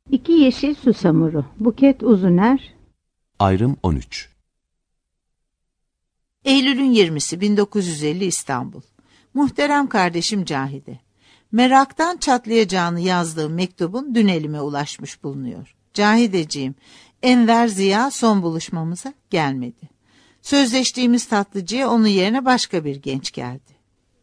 İki yeşil susamuru. Buket Uzuner. Ayrım 13. Eylül'ün 20'si 1950 İstanbul. Muhterem kardeşim Cahide. Meraktan çatlayacağını yazdığım mektubun dün elime ulaşmış bulunuyor. Cahideciğim, Enver Ziya son buluşmamıza gelmedi. Sözleştiğimiz tatlıcıya onun yerine başka bir genç geldi.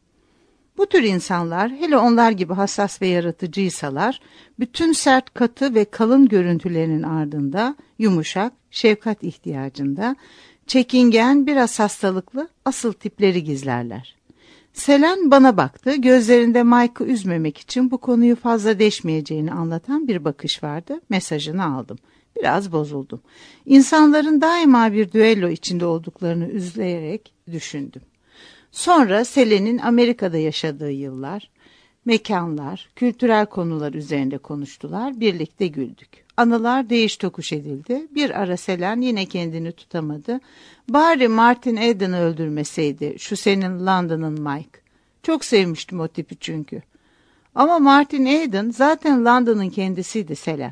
Bu tür insanlar, hele onlar gibi hassas ve yaratıcıysalar, bütün sert, katı ve kalın görüntülerinin ardında yumuşak, şefkat ihtiyacında, çekingen, biraz hastalıklı asıl tipleri gizlerler. Selen bana baktı, gözlerinde Mike'ı üzmemek için bu konuyu fazla deşmeyeceğini anlatan bir bakış vardı. Mesajını aldım. Biraz bozuldum. İnsanların daima bir düello içinde olduklarını üzülerek düşündüm. Sonra Selen'in Amerika'da yaşadığı yıllar, mekanlar, kültürel konular üzerinde konuştular, birlikte güldük. Anılar değiş tokuş edildi. Bir ara Selen yine kendini tutamadı. Bari Martin Eden'ı öldürmeseydi, şu senin London'ın Mike. Çok sevmiştim o tipi çünkü. Ama Martin Eden zaten London'ın kendisiydi Selen.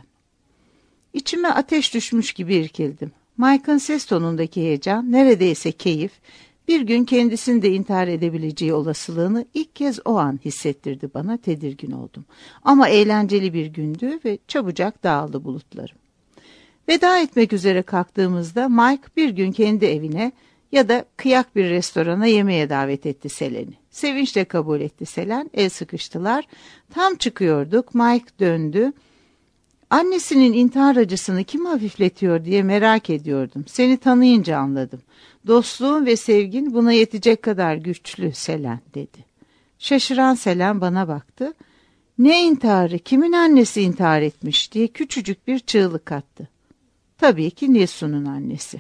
İçime ateş düşmüş gibi irkildim. Mike'ın ses tonundaki heyecan, neredeyse keyif, bir gün kendisini de intihar edebileceği olasılığını ilk kez o an hissettirdi bana, tedirgin oldum. Ama eğlenceli bir gündü ve çabucak dağıldı bulutlarım. Veda etmek üzere kalktığımızda Mike bir gün kendi evine ya da kıyak bir restorana yemeğe davet etti Selen'i. Sevinçle kabul etti Selen, el sıkıştılar. Tam çıkıyorduk, Mike döndü. Annesinin intihar acısını kim hafifletiyor diye merak ediyordum. Seni tanıyınca anladım. Dostluğun ve sevgin buna yetecek kadar güçlü Selen dedi. Şaşıran Selen bana baktı. Ne intiharı, kimin annesi intihar etmiş diye küçücük bir çığlık attı. Tabii ki Nilsu'nun annesi.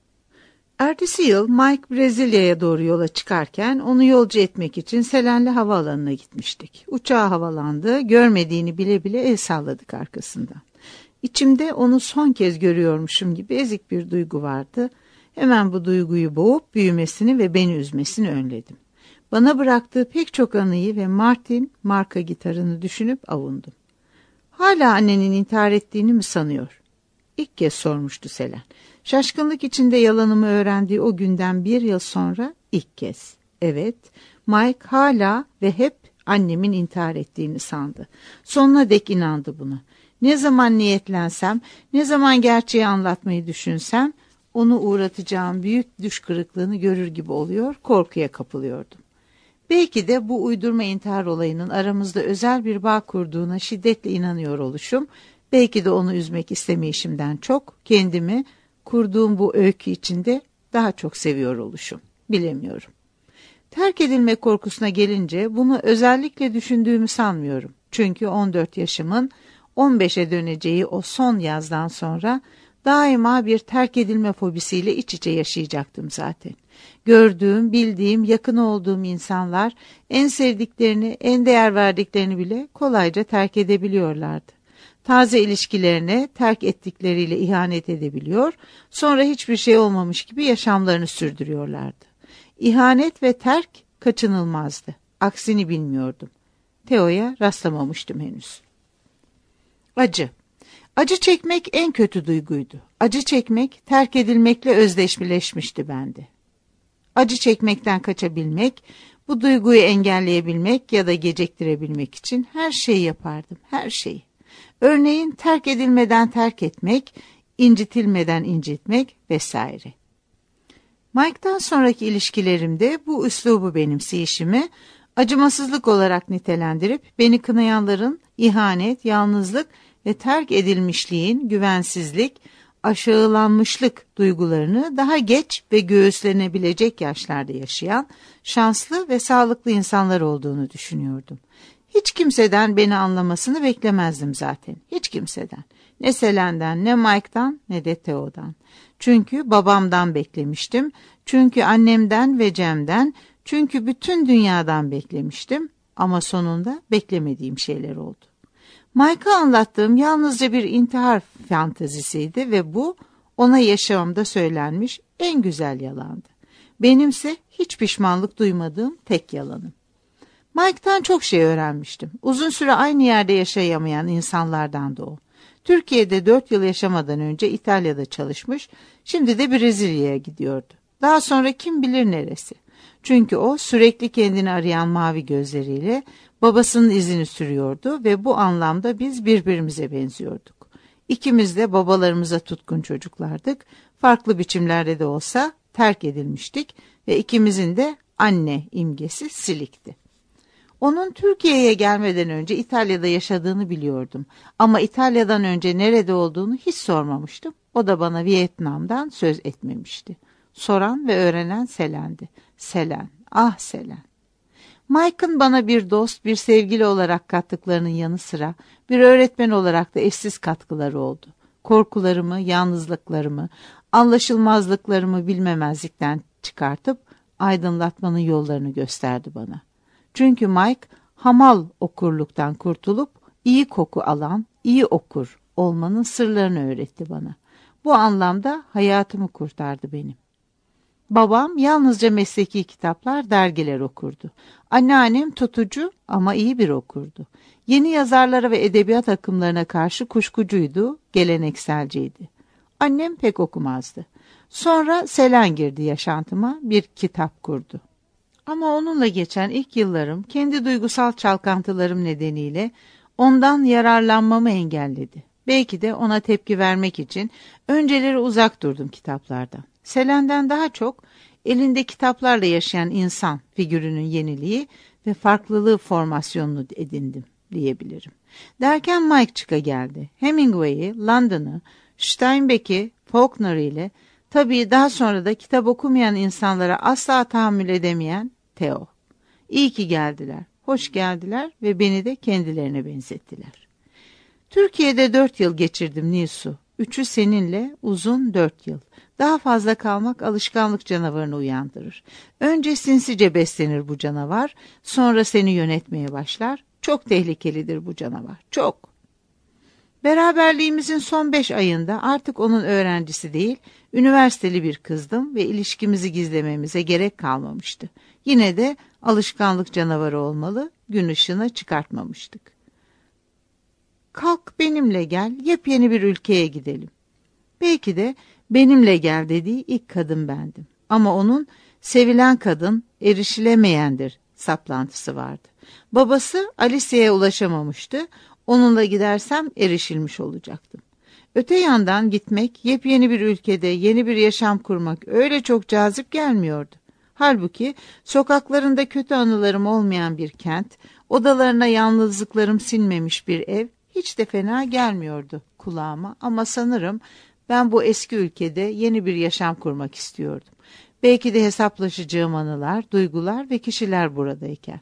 Ertesi yıl Mike Brezilya'ya doğru yola çıkarken onu yolcu etmek için Selen'le havaalanına gitmiştik. Uçağı havalandı, görmediğini bile bile el salladık arkasından. İçimde onu son kez görüyormuşum gibi ezik bir duygu vardı. Hemen bu duyguyu boğup büyümesini ve beni üzmesini önledim. Bana bıraktığı pek çok anıyı ve Martin marka gitarını düşünüp avundum. Hala annenin intihar ettiğini mi sanıyor? İlk kez sormuştu Selen. Şaşkınlık içinde yalanımı öğrendiği o günden bir yıl sonra ilk kez. Evet, Mike hala ve hep annemin intihar ettiğini sandı. Sonuna dek inandı buna. Ne zaman niyetlensem, ne zaman gerçeği anlatmayı düşünsem, onu uğratacağım büyük düş kırıklığını görür gibi oluyor, korkuya kapılıyordum. Belki de bu uydurma intihar olayının aramızda özel bir bağ kurduğuna şiddetle inanıyor oluşum, belki de onu üzmek istemeyişimden çok, kendimi kurduğum bu öykü içinde daha çok seviyor oluşum. Bilemiyorum. Terk edilme korkusuna gelince bunu özellikle düşündüğümü sanmıyorum. Çünkü 14 yaşımın 15'e döneceği o son yazdan sonra daima bir terk edilme fobisiyle iç içe yaşayacaktım zaten. Gördüğüm, bildiğim, yakın olduğum insanlar en sevdiklerini, en değer verdiklerini bile kolayca terk edebiliyorlardı. Taze ilişkilerine terk ettikleriyle ihanet edebiliyor, sonra hiçbir şey olmamış gibi yaşamlarını sürdürüyorlardı. İhanet ve terk kaçınılmazdı. Aksini bilmiyordum. Theo'ya rastlamamıştım henüz. Acı. Acı çekmek en kötü duyguydu. Acı çekmek terk edilmekle özdeşleşmişti bende. Acı çekmekten kaçabilmek, bu duyguyu engelleyebilmek ya da geciktirebilmek için her şeyi yapardım, her şeyi. Örneğin terk edilmeden terk etmek, incitilmeden incitmek vesaire. Mike'dan sonraki ilişkilerimde bu üslubu benimseyişimi acımasızlık olarak nitelendirip beni kınayanların ihanet, yalnızlık ve terk edilmişliğin güvensizlik, aşağılanmışlık duygularını daha geç ve göğüslenebilecek yaşlarda yaşayan şanslı ve sağlıklı insanlar olduğunu düşünüyordum. Hiç kimseden beni anlamasını beklemezdim zaten. Hiç kimseden. Ne Selen'den, ne Mike'dan, ne de Theo'dan. Çünkü babamdan beklemiştim. Çünkü annemden ve Cem'den. Çünkü bütün dünyadan beklemiştim. Ama sonunda beklemediğim şeyler oldu. Mike'a anlattığım yalnızca bir intihar fantezisiydi ve bu ona yaşamımda söylenmiş en güzel yalandı. Benimse hiç pişmanlık duymadığım tek yalanım. Mike'tan çok şey öğrenmiştim. Uzun süre aynı yerde yaşayamayan insanlardan da o. Türkiye'de 4 yıl yaşamadan önce İtalya'da çalışmış, şimdi de Brezilya'ya gidiyordu. Daha sonra kim bilir neresi. Çünkü o sürekli kendini arayan mavi gözleriyle babasının izini sürüyordu ve bu anlamda biz birbirimize benziyorduk. İkimiz de babalarımıza tutkun çocuklardık. Farklı biçimlerde de olsa terk edilmiştik ve ikimizin de anne imgesi silikti. Onun Türkiye'ye gelmeden önce İtalya'da yaşadığını biliyordum. Ama İtalya'dan önce nerede olduğunu hiç sormamıştım. O da bana Vietnam'dan söz etmemişti. Soran ve öğrenen Selen'di. Selen, ah Selen. Mike'ın bana bir dost, bir sevgili olarak kattıklarının yanı sıra bir öğretmen olarak da eşsiz katkıları oldu. Korkularımı, yalnızlıklarımı, anlaşılmazlıklarımı bilmemezlikten çıkartıp aydınlatmanın yollarını gösterdi bana. Çünkü Mike hamal okurluktan kurtulup iyi koku alan, iyi okur olmanın sırlarını öğretti bana. Bu anlamda hayatımı kurtardı benim. Babam yalnızca mesleki kitaplar, dergiler okurdu. Anneannem tutucu ama iyi bir okurdu. Yeni yazarlara ve edebiyat akımlarına karşı kuşkucuydu, gelenekselciydi. Annem pek okumazdı. Sonra Selen girdi yaşantıma, bir kitap kurdu. Ama onunla geçen ilk yıllarım kendi duygusal çalkantılarım nedeniyle ondan yararlanmamı engelledi. Belki de ona tepki vermek için önceleri uzak durdum kitaplardan. Selen'den daha çok elinde kitaplarla yaşayan insan figürünün yeniliği ve farklılığı formasyonunu edindim diyebilirim. Derken Mike çıka geldi. Hemingway'i, London'ı, Steinbeck'i, Faulkner ile tabii daha sonra da kitap okumayan insanlara asla tahammül edemeyen Theo. İyi ki geldiler, hoş geldiler ve beni de kendilerine benzettiler. Türkiye'de 4 yıl geçirdim Nilsu. 3'ü seninle, uzun 4 yıl. Daha fazla kalmak alışkanlık canavarını uyandırır. Önce sinsice beslenir bu canavar, sonra seni yönetmeye başlar. Çok tehlikelidir bu canavar, çok. Beraberliğimizin son 5 ayında artık onun öğrencisi değil, üniversiteli bir kızdım ve ilişkimizi gizlememize gerek kalmamıştı. Yine de alışkanlık canavarı olmalı, gün ışığına çıkartmamıştık. Kalk benimle gel, yepyeni bir ülkeye gidelim. Belki de benimle gel dediği ilk kadın bendim. Ama onun sevilen kadın erişilemeyendir saplantısı vardı. Babası Alicia'ya ulaşamamıştı. Onunla gidersem erişilmiş olacaktım. Öte yandan gitmek, yepyeni bir ülkede yeni bir yaşam kurmak öyle çok cazip gelmiyordu. Halbuki sokaklarında kötü anılarım olmayan bir kent, odalarına yalnızlıklarım sinmemiş bir ev hiç de fena gelmiyordu kulağıma ama sanırım ben bu eski ülkede yeni bir yaşam kurmak istiyordum. Belki de hesaplaşacağım anılar, duygular ve kişiler buradayken.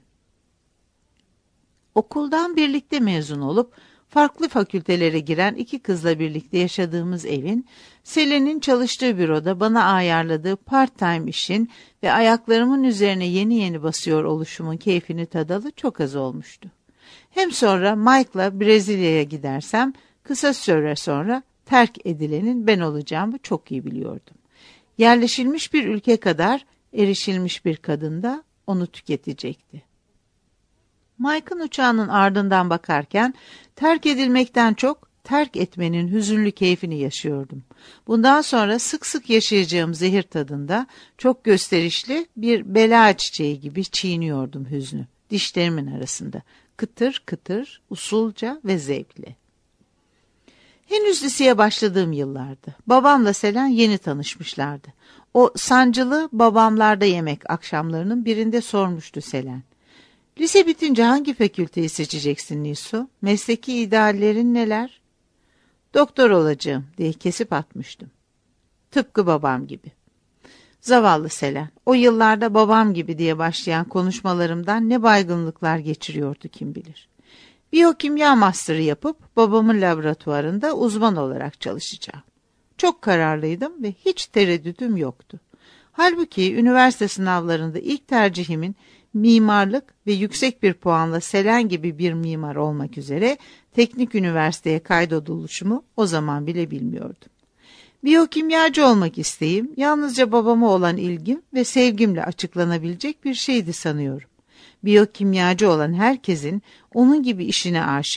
Okuldan birlikte mezun olup farklı fakültelere giren 2 kızla birlikte yaşadığımız evin, Selen'in çalıştığı büroda bana ayarladığı part-time işin ve ayaklarımın üzerine yeni yeni basıyor oluşumun keyfini tadalı çok az olmuştu. Hem sonra Mike'la Brezilya'ya gidersem kısa süre sonra terk edilenin ben olacağımı çok iyi biliyordum. Yerleşilmiş bir ülke kadar erişilmiş bir kadın da onu tüketecekti. Mike'ın uçağının ardından bakarken terk edilmekten çok terk etmenin hüzünlü keyfini yaşıyordum. Bundan sonra sık sık yaşayacağım zehir tadında çok gösterişli bir bela çiçeği gibi çiğniyordum hüznü dişlerimin arasında. Kıtır kıtır, usulca ve zevkli. Henüz liseye başladığım yıllardı. Babamla Selen yeni tanışmışlardı. O sancılı babamlarda yemek akşamlarının birinde sormuştu Selen. Lise bitince hangi fakülteyi seçeceksin Nisu? Mesleki ideallerin neler? Doktor olacağım diye kesip atmıştım. Tıpkı babam gibi. Zavallı Selen, o yıllarda babam gibi diye başlayan konuşmalarımdan ne baygınlıklar geçiriyordu kim bilir. Biyokimya master'ı yapıp babamın laboratuvarında uzman olarak çalışacağım. Çok kararlıydım ve hiç tereddütüm yoktu. Halbuki üniversite sınavlarında ilk tercihimin mimarlık ve yüksek bir puanla Selen gibi bir mimar olmak üzere teknik üniversiteye kaydoluşumu o zaman bile bilmiyordum. Biyokimyacı olmak isteğim yalnızca babama olan ilgim ve sevgimle açıklanabilecek bir şeydi sanıyorum. Biyokimyacı olan herkesin onun gibi işine aşık,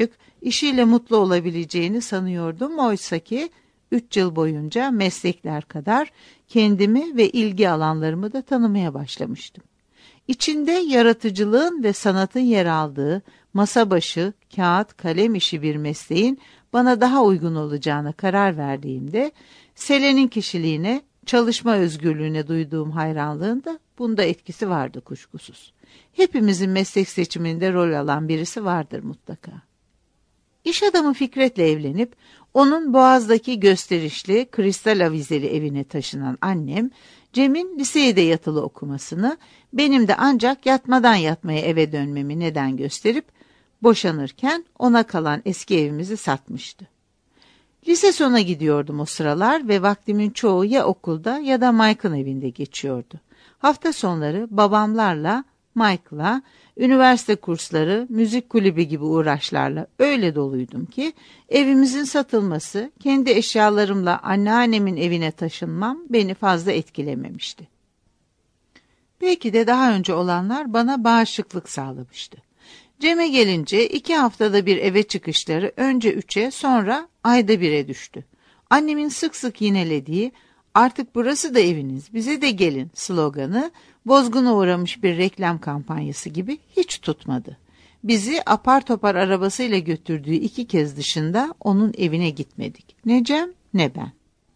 işiyle mutlu olabileceğini sanıyordum. Oysa ki 3 yıl boyunca meslekler kadar kendimi ve ilgi alanlarımı da tanımaya başlamıştım. İçinde yaratıcılığın ve sanatın yer aldığı masa başı, kağıt, kalem işi bir mesleğin bana daha uygun olacağına karar verdiğimde Selen'in kişiliğine, çalışma özgürlüğüne duyduğum hayranlığın da bunda etkisi vardı kuşkusuz. Hepimizin meslek seçiminde rol alan birisi vardır mutlaka. İş adamı Fikret'le evlenip onun Boğaz'daki gösterişli kristal avizeli evine taşınan annem, Cem'in lisede yatılı okumasını, benim de ancak yatmadan yatmaya eve dönmemi neden gösterip boşanırken ona kalan eski evimizi satmıştı. Lise sona gidiyordum o sıralar ve vaktimin çoğu ya okulda ya da Mike'ın evinde geçiyordu. Hafta sonları babamlarla, Mike'la, üniversite kursları, müzik kulübü gibi uğraşlarla öyle doluydum ki evimizin satılması, kendi eşyalarımla anneannemin evine taşınmam beni fazla etkilememişti. Belki de daha önce olanlar bana bağışıklık sağlamıştı. Cem'e gelince 2 haftada bir eve çıkışları önce 3'e sonra ayda 1'e düştü. Annemin sık sık yinelediği "Artık burası da eviniz, bize de gelin" sloganı bozguna uğramış bir reklam kampanyası gibi hiç tutmadı. Bizi apar topar arabasıyla götürdüğü 2 kez dışında onun evine gitmedik. Ne Cem ne ben.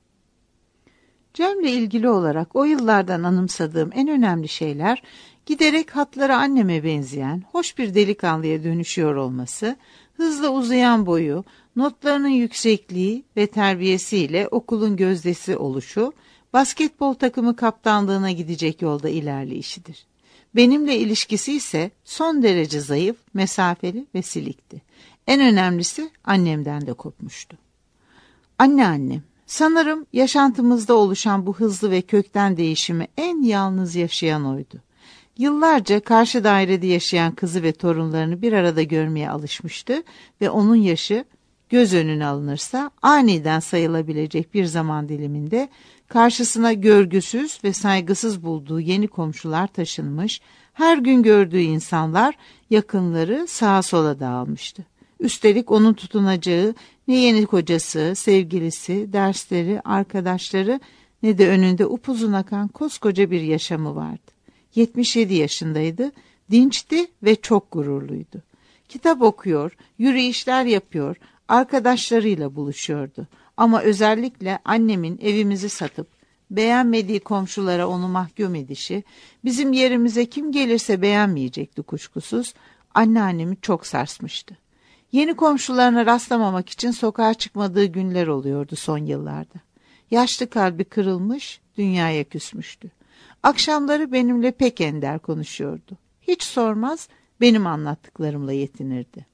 Cem'le ilgili olarak o yıllardan anımsadığım en önemli şeyler giderek hatları anneme benzeyen hoş bir delikanlıya dönüşüyor olması, hızla uzayan boyu, notlarının yüksekliği ve terbiyesiyle okulun gözdesi oluşu, basketbol takımı kaptanlığına gidecek yolda ilerleyişidir. Benimle ilişkisi ise son derece zayıf, mesafeli ve silikti. En önemlisi annemden de kopmuştu. Anneannem, sanırım yaşantımızda oluşan bu hızlı ve kökten değişimi en yalnız yaşayan oydu. Yıllarca karşı dairede yaşayan kızı ve torunlarını bir arada görmeye alışmıştı ve onun yaşı göz önüne alınırsa aniden sayılabilecek bir zaman diliminde karşısına görgüsüz ve saygısız bulduğu yeni komşular taşınmış, her gün gördüğü insanlar, yakınları sağa sola dağılmıştı. Üstelik onun tutunacağı ne yeni kocası, sevgilisi, dersleri, arkadaşları ne de önünde upuzun akan koskoca bir yaşamı vardı. 77 yaşındaydı, dinçti ve çok gururluydu. Kitap okuyor, yürüyüşler yapıyor, arkadaşlarıyla buluşuyordu. Ama özellikle annemin evimizi satıp beğenmediği komşulara onu mahkum edişi, bizim yerimize kim gelirse beğenmeyecekti kuşkusuz, anneannemi çok sarsmıştı. Yeni komşularına rastlamamak için sokağa çıkmadığı günler oluyordu son yıllarda. Yaşlı kalbi kırılmış, dünyaya küsmüştü. Akşamları benimle pek ender konuşuyordu. Hiç sormaz, benim anlattıklarımla yetinirdi.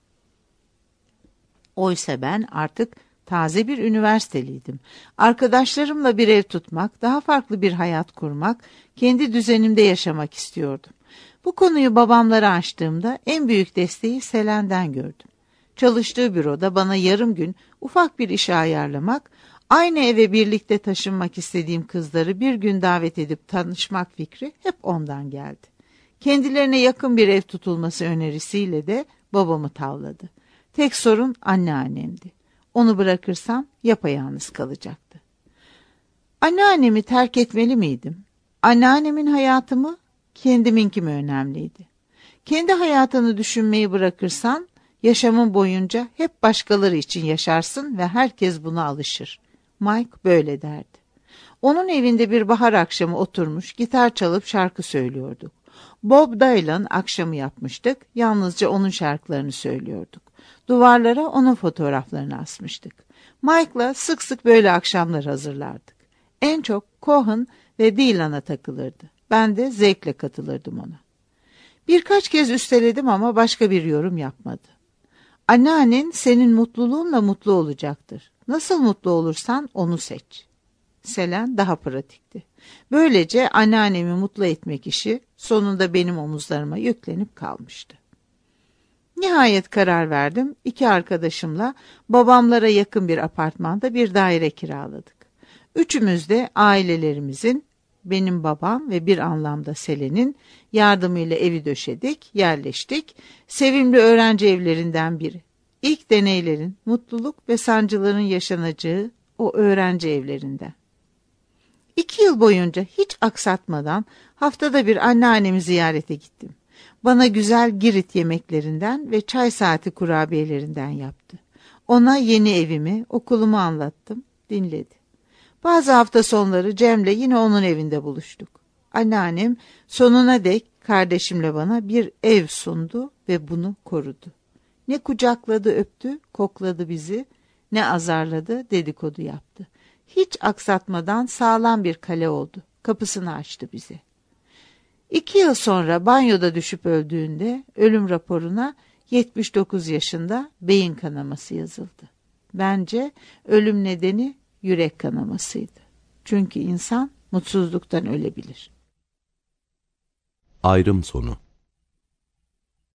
Oysa ben artık taze bir üniversiteliydim. Arkadaşlarımla bir ev tutmak, daha farklı bir hayat kurmak, kendi düzenimde yaşamak istiyordum. Bu konuyu babamlara açtığımda en büyük desteği Selen'den gördüm. Çalıştığı büroda bana yarım gün ufak bir işe ayarlamak, aynı eve birlikte taşınmak istediğim kızları bir gün davet edip tanışmak fikri hep ondan geldi. Kendilerine yakın bir ev tutulması önerisiyle de babamı tavladı. Tek sorun anneannemdi. Onu bırakırsam yapayalnız kalacaktı. Anneannemi terk etmeli miydim? Anneannemin hayatı mı, kendiminki mi önemliydi? Kendi hayatını düşünmeyi bırakırsan, yaşamın boyunca hep başkaları için yaşarsın ve herkes buna alışır. Mike böyle derdi. Onun evinde bir bahar akşamı oturmuş gitar çalıp şarkı söylüyorduk. Bob Dylan akşamı yapmıştık, yalnızca onun şarkılarını söylüyorduk. Duvarlara onun fotoğraflarını asmıştık. Mike'la sık sık böyle akşamlar hazırlardık. En çok Cohen ve Dylan'a takılırdı. Ben de zevkle katılırdım ona. Birkaç kez üsteledim ama başka bir yorum yapmadı. Anneannen senin mutluluğunla mutlu olacaktır. Nasıl mutlu olursan onu seç. Selen daha pratikti. Böylece anneannemi mutlu etmek işi sonunda benim omuzlarıma yüklenip kalmıştı. Nihayet karar verdim. 2 arkadaşımla babamlara yakın bir apartmanda bir daire kiraladık. Üçümüz de ailelerimizin, benim babam ve bir anlamda Selen'in yardımıyla evi döşedik, yerleştik. Sevimli öğrenci evlerinden biri. İlk deneylerin, mutluluk ve sancıların yaşanacağı o öğrenci evlerinden. 2 yıl boyunca hiç aksatmadan haftada bir anneannemi ziyarete gittim. Bana güzel Girit yemeklerinden ve çay saati kurabiyelerinden yaptı. Ona yeni evimi, okulumu anlattım, dinledi. Bazı hafta sonları Cem'le yine onun evinde buluştuk. Anneannem sonuna dek kardeşimle bana bir ev sundu ve bunu korudu. Ne kucakladı, öptü, kokladı bizi, ne azarladı, dedikodu yaptı. Hiç aksatmadan sağlam bir kale oldu. Kapısını açtı bize. 2 yıl sonra banyoda düşüp öldüğünde ölüm raporuna 79 yaşında beyin kanaması yazıldı. Bence ölüm nedeni yürek kanamasıydı. Çünkü insan mutsuzluktan ölebilir. Ayrım sonu.